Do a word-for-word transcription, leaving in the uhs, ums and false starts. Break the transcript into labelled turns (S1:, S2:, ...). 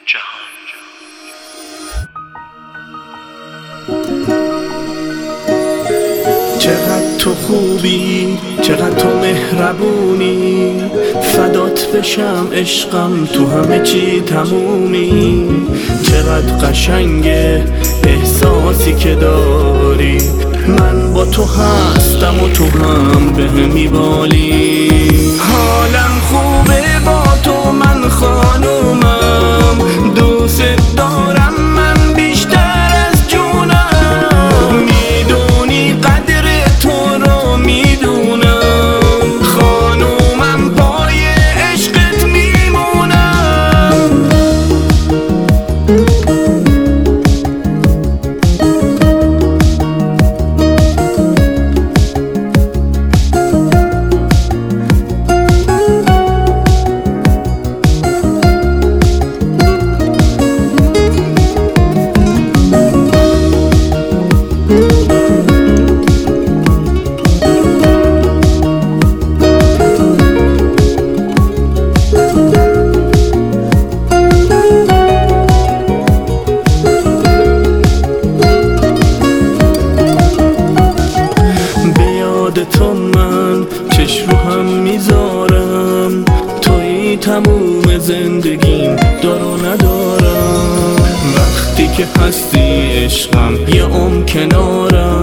S1: جهان.
S2: چقدر تو خوبی، چقدر تو مهربونی، فدات بشم عشقم، تو همه چی تمومی. چقدر قشنگه احساسی که داری، من با تو هستم و تو هم به هم میبالی. حالم خوبه با تو، من خانومم، دوست دارم من بیشتر از جونم. میدونی قدر تو رو میدونم، خانومم پای عشقت میمونم. تو من چشم رو هم میذارم، توی تموم زندگیم دار و ندارم. وقتی که هستی عشقم یه عمر کنارم،